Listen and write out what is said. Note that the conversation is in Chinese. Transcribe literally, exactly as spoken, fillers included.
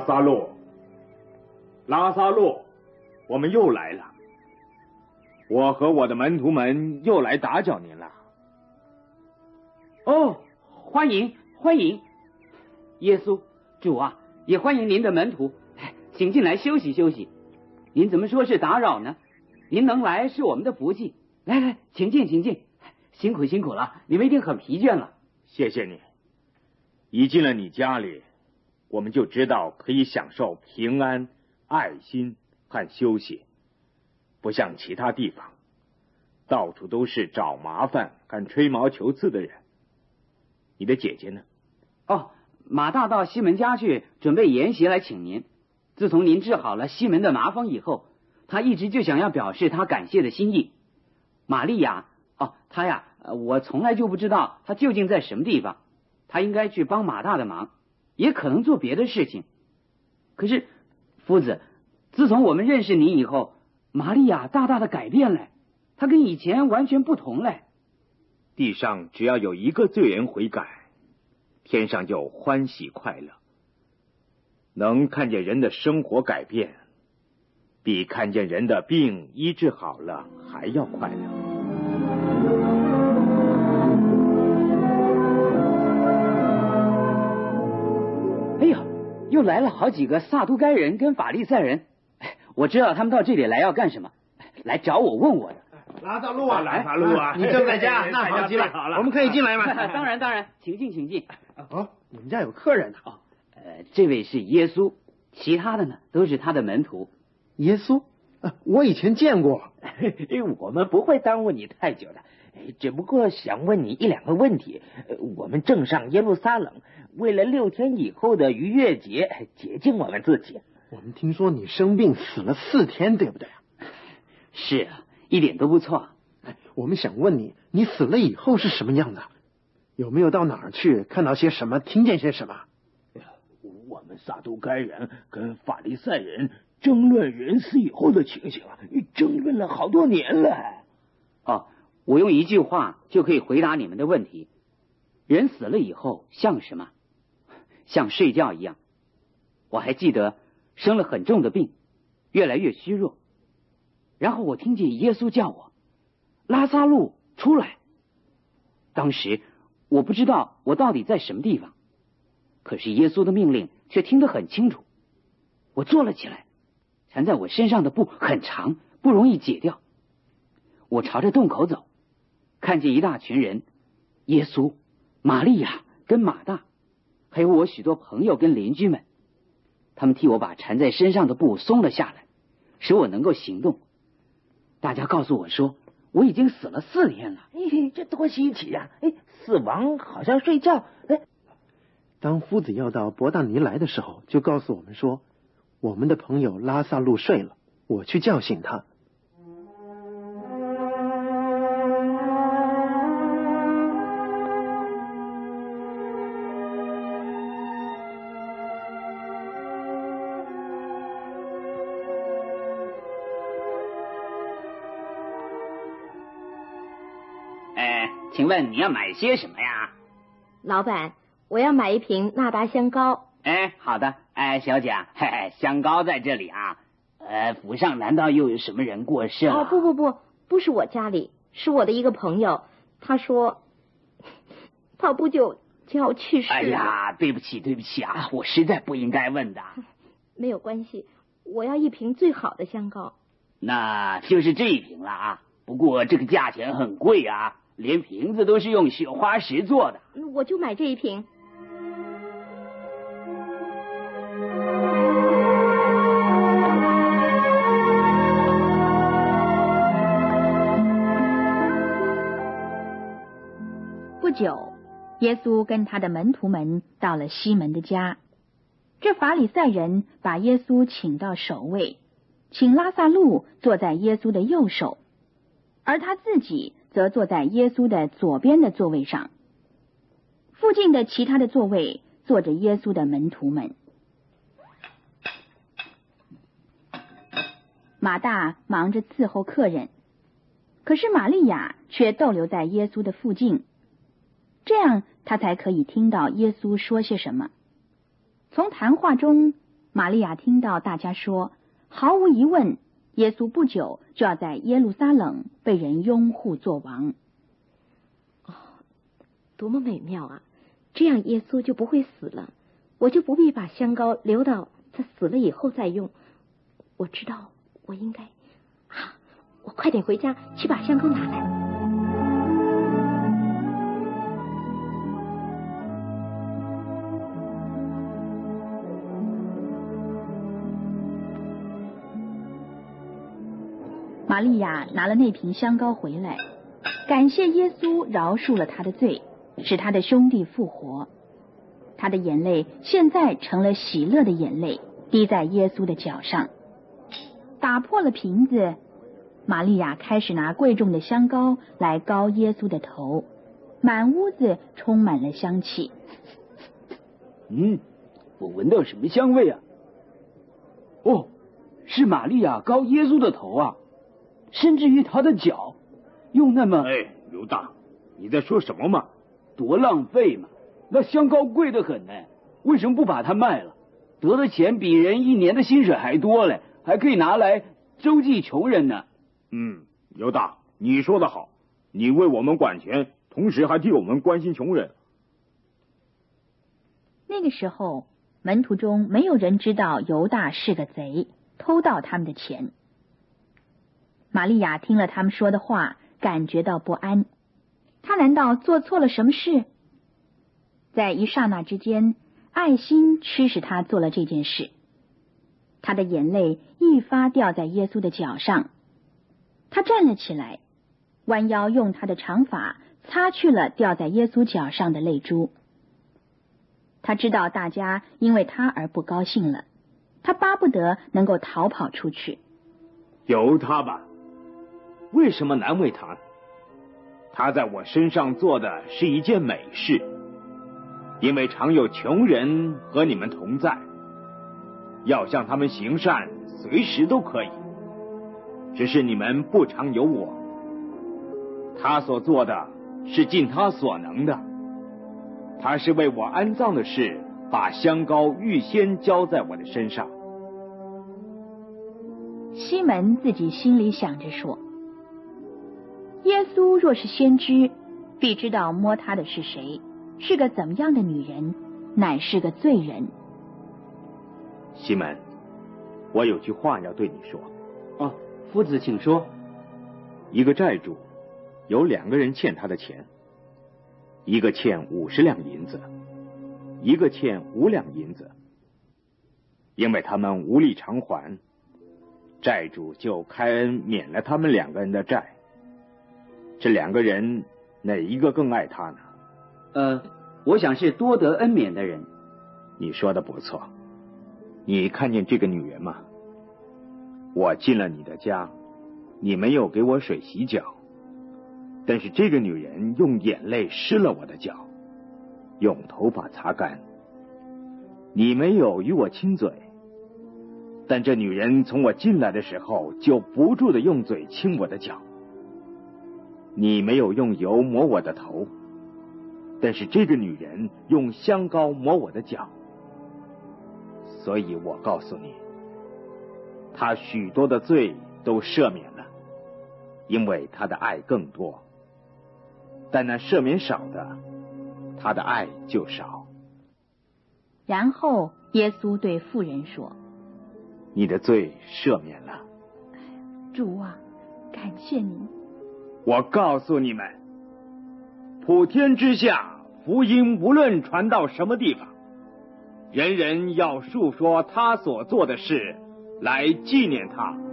撒路，拉撒路，我们又来了。我和我的门徒们又来打搅您了。 哦，欢迎欢迎，耶稣主啊，也欢迎您的门徒，请进来休息休息。您怎么说是打扰呢？您能来是我们的福气。来来，请进请进，辛苦辛苦了，你们一定很疲倦了。 谢谢你。一进了你家里，我们就知道可以享受平安、爱心和休息，不像其他地方，到处都是找麻烦、和吹毛求疵的人。你的姐姐呢？ 哦，马大到西门家去准备筵席来请您。自从您治好了西门的麻风以后，他一直就想要表示他感谢的心意。玛利亚，哦，他呀，我从来就不知道他究竟在什么地方。他应该去帮马大的忙，也可能做别的事情。可是，夫子，自从我们认识你以后，玛利亚大大的改变了，她跟以前完全不同了。 地上只要有一个罪人悔改，天上就欢喜快乐。能看见人的生活改变，比看见人的病医治好了还要快乐。 哎呦，又来了好几个撒都该人跟法利赛人，我知道他们到这里来要干什么，来找我问我的。 拉撒路啊， 拉撒路啊， 你正在家，那好极了，我们可以进来吗？ 当然当然，请进请进。 哦，你们家有客人呢？ 哦，呃，这位是耶稣，其他的呢都是他的门徒。 耶稣？啊，我以前见过。 我们不会耽误你太久的，只不过想问你一两个问题。我们正上耶路撒冷，为了六天以后的逾越节洁净我们自己。 我们听说你生病死了四天，对不对？ 是啊，一点都不错。 我们想问你，你死了以后是什么样的？有没有到哪儿去，看到些什么，听见些什么？ 我们撒都该人跟法利赛人争论人死以后的情形啊，争论了好多年了。 哦，我用一句话就可以回答你们的问题：人死了以后像什么？像睡觉一样。我还记得生了很重的病，越来越虚弱。然后我听见耶稣叫我，拉撒路出来。当时我不知道我到底在什么地方，可是耶稣的命令却听得很清楚。我坐了起来，缠在我身上的布很长，不容易解掉。我朝着洞口走，看见一大群人，耶稣、玛利亚跟马大，还有我许多朋友跟邻居们，他们替我把缠在身上的布松了下来，使我能够行动。大家告诉我说，我已经死了四天了。 哎，这多稀奇呀！哎，死亡好像睡觉。哎， 当夫子要到伯大尼来的时候，就告诉我们说，我们的朋友拉撒路睡了，我去叫醒他。 请问你要买些什么呀？ 老板，我要买一瓶纳达香膏。 哎，好的。哎，小姐，嘿嘿，香膏在这里啊。呃，府上难道又有什么人过世了？ 哦，不不不，不是我家里，是我的一个朋友。他说，他不久就要去世了。 哎呀，对不起对不起啊，我实在不应该问的。 没有关系，我要一瓶最好的香膏。 那就是这一瓶了啊。不过这个价钱很贵啊。连瓶子都是用雪花石做的， 我就买这一瓶。 不久，耶稣跟他的门徒们到了西门的家。这法利赛人把耶稣请到首位，请拉撒路坐在耶稣的右手，而他自己则坐在耶稣的左边的座位上。附近的其他的座位坐着耶稣的门徒们。马大忙着伺候客人，可是玛利亚却逗留在耶稣的附近，这样他才可以听到耶稣说些什么。从谈话中， 玛利亚听到大家说，毫无疑问，耶稣不久就要在耶路撒冷被人拥护做王。 哦，多么美妙啊！这样耶稣就不会死了，我就不必把香膏留到他死了以后再用。我知道我应该啊，我快点回家去把香膏拿来。 玛利亚拿了那瓶香膏回来，感谢耶稣饶恕了他的罪，使他的兄弟复活。他的眼泪现在成了喜乐的眼泪，滴在耶稣的脚上。打破了瓶子，玛利亚开始拿贵重的香膏来膏耶稣的头，满屋子充满了香气。 嗯，我闻到什么香味啊？哦，是玛利亚膏耶稣的头啊，甚至于他的脚，用那么…… 哎，犹大，你在说什么嘛？ 多浪费嘛！那香膏贵得很呢，为什么不把它卖了？得的钱比人一年的薪水还多嘞，还可以拿来周济穷人呢。 嗯，犹大，你说得好，你为我们管钱，同时还替我们关心穷人。 那个时候，门徒中没有人知道犹大是个贼，偷盗他们的钱。玛利亚听了他们说的话，感觉到不安。他难道做错了什么事？在一刹那之间，爱心驱使他做了这件事。他的眼泪一发掉在耶稣的脚上，他站了起来，弯腰用他的长发擦去了掉在耶稣脚上的泪珠。他知道大家因为他而不高兴了，他巴不得能够逃跑出去。 由他吧，为什么难为他？他在我身上做的是一件美事，因为常有穷人和你们同在，要向他们行善，随时都可以，只是你们不常有我。他所做的是尽他所能的，他是为我安葬的事，把香膏预先浇在我的身上。 西门自己心里想着说，耶稣若是先知，必知道摸他的是谁，是个怎么样的女人，乃是个罪人。 西门，我有句话要对你说。 哦，夫子请说。 一个债主有两个人欠他的钱，一个欠五十两银子，一个欠五两银子。因为他们无力偿还，债主就开恩免了他们两个人的债。这两个人哪一个更爱他呢？ 呃，我想是多得恩免的人。 你说的不错。你看见这个女人吗？我进了你的家，你没有给我水洗脚，但是这个女人用眼泪湿了我的脚，用头发擦干。你没有与我亲嘴，但这女人从我进来的时候就不住地用嘴亲我的脚。你没有用油抹我的头，但是这个女人用香膏抹我的脚。所以我告诉你，她许多的罪都赦免了，因为她的爱更多。但那赦免少的，她的爱就少。 然后耶稣对妇人说， 你的罪赦免了。 主啊，感谢你。 我告诉你们，普天之下，福音无论传到什么地方，人人要述说他所做的事，来纪念他。